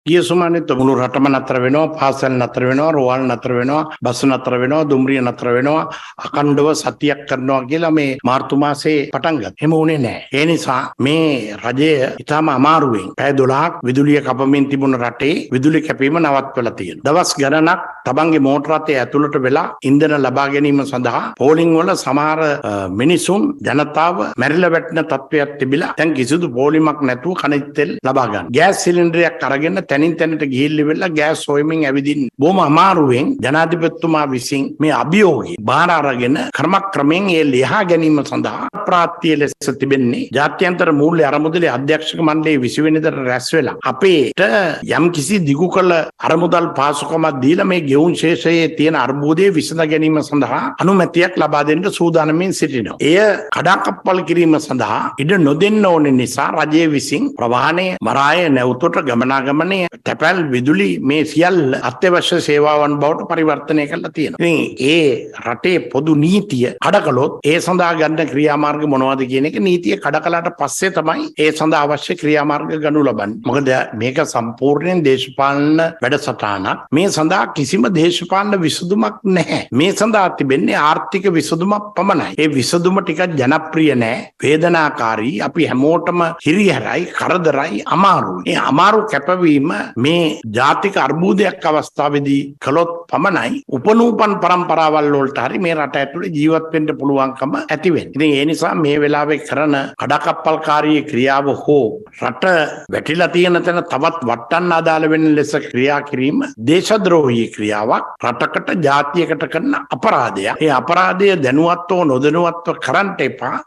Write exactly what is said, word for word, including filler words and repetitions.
ගිය සුමානෙත් මුළු රටම නතර වෙනවා, පාසල් නතර වෙනවා, රෝහල් නතර වෙනවා, බස් නතර වෙනවා, දුම්රිය නතර වෙනවා, අකණ්ඩව සතියක් කරනවා කියලා මේ මාර්තු මාසේ පටන් ගත්තා. එහෙම වුණේ නැහැ. ඒ නිසා මේ රජය ඊටම අමාරුවෙන් පැය දොළහක් විදුලිය කපමින් තිබුණ රටේ විදුලි කැපීම නවත්වලා තියෙනවා. දවස් ගණනක් තමන්ගේ මෝටර රථය ඇතුළට වෙලා ඉන්ධන ලබා ගැනීම සඳහා පෝලිං වල සමහර මිනිසුන් ජනතාව මැරිලා වැටෙන තත්ත්වයක් තිබිලා දැන් කිසිදු පෝලිමක් නැතුව කනිජ තෙල් ලබා ගන්න. ගෑස් සිලින්ඩරයක් අරගෙන තැනින් තැනට ගිහිල්ලා වෙලා ගෑස් හොයමින් ඇවිදින්න බොහොම අමාරුවෙන් ජනාධිපතිතුමා විසින් මේ අභියෝගය බාර අරගෙන ක්‍රමක්‍රමයෙන් ඒ ලියා ගැනීම සඳහා ප්‍රාත්‍ය ලෙස තිබෙන්නේ ජාත්‍යන්තර මූල්‍ය අරමුදලේ අධ්‍යක්ෂක මණ්ඩලයේ විසි වෙනිදාට රැස් වෙලා අපේට යම් කිසි දිගු කළ අරමුදල් පාසුකමක් දීලා මේ ගෙවුම් ශේෂයේ තියෙන අර්බුදය විසඳ ගැනීම සඳහා අනුමැතියක් ලබා දෙන්න සූදානම්ෙන් සිටිනවා. එය කඩාකප්පල් කිරීම සඳහා ඉඩ නොදෙන්න ඕන නිසා රජය විසින් ප්‍රවාහනය මරාය නැවතුට ගමනාගමනය තැපැල් විදුලි මේ සියල්ල අත්‍යවශ්‍ය සේවාවන් බවට පරිවර්තනය කරලා තියෙනවා. ඉතින් ඒ රටේ පොදු නීතිය කඩකලොත් ඒ සඳහා ගන්න ක්‍රියාමාර්ග මොනවද කියන එක නීතිය කඩකලාට පස්සේ තමයි ඒ සඳහා අවශ්‍ය ක්‍රියාමාර්ග ගනු ලබන්නේ. මොකද මේක සම්පූර්ණයෙන් දේශපාලන වැඩසටහනක්. මේ සඳහා කිසිම දේශපාලන විසඳුමක් නැහැ. මේ සඳහා තිබෙන්නේ ආර්ථික විසඳුමක් පමණයි. ඒ විසඳුම ටිකක් ජනප්‍රිය නැහැ, වේදනාකාරී, අපි හැමෝටම හිරිහැරයි, කරදරයි, අමාරුයි. ඒ අමාරු කැපවීම මේ ජාතික අර්බුදයක් අවස්ථාවේදී කළොත් පමණයි උපනූපන් પરම්පරාවල් වලට හරි මේ රට ඇතුලේ ජීවත් වෙන්න පුළුවන්කම ඇති වෙන්නේ. ඉතින් ඒ නිසා මේ වෙලාවේ කරන කඩකප්පල්කාරී ක්‍රියාව හෝ රට වැටිලා තියෙන තැන තවත් වටන්න අදාළ වෙන ලෙස ක්‍රියා කිරීම දේශද්‍රෝහී ක්‍රියාවක්, රටකට ජාතියකට කරන අපරාධයක්. ඒ අපරාධය දැනුවත්ව නොදැනුවත්ව කරන්න එපා.